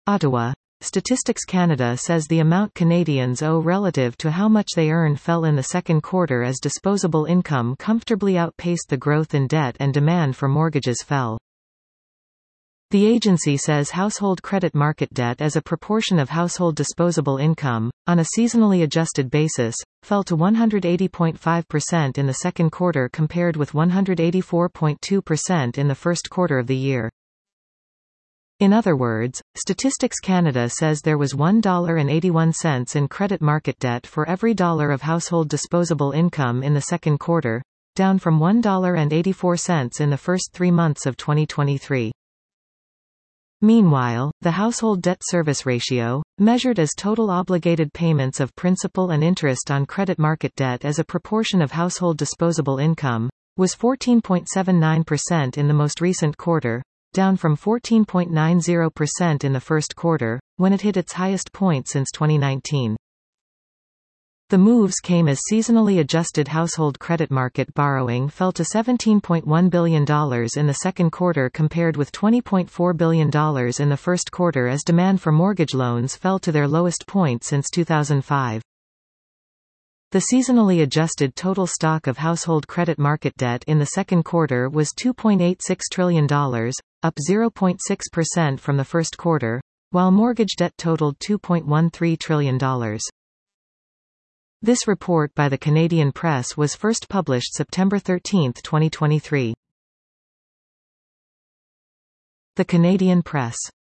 Ottawa. Statistics Canada says the amount Canadians owe relative to how much they earn fell in the second quarter as disposable income comfortably outpaced the growth in debt and demand for mortgages fell. The agency says household credit market debt as a proportion of household disposable income, on a seasonally adjusted basis, fell to 180.5% in the second quarter compared with 184.2% in the first quarter of the year. In other words, Statistics Canada says there was $1.81 in credit market debt for every dollar of household disposable income in the second quarter, down from $1.84 in the first 3 months of 2023. Meanwhile, the household debt service ratio, measured as total obligated payments of principal and interest on credit market debt as a proportion of household disposable income, was 14.79% in the most recent quarter, down from 14.90% in the first quarter, when it hit its highest point since 2019. The moves came as seasonally adjusted household credit market borrowing fell to $17.1 billion in the second quarter compared with $20.4 billion in the first quarter as demand for mortgage loans fell to their lowest point since 2005. The seasonally adjusted total stock of household credit market debt in the second quarter was $2.86 trillion, up 0.6% from the first quarter, while mortgage debt totaled $2.13 trillion. This report by the Canadian Press was first published September 13, 2023. The Canadian Press.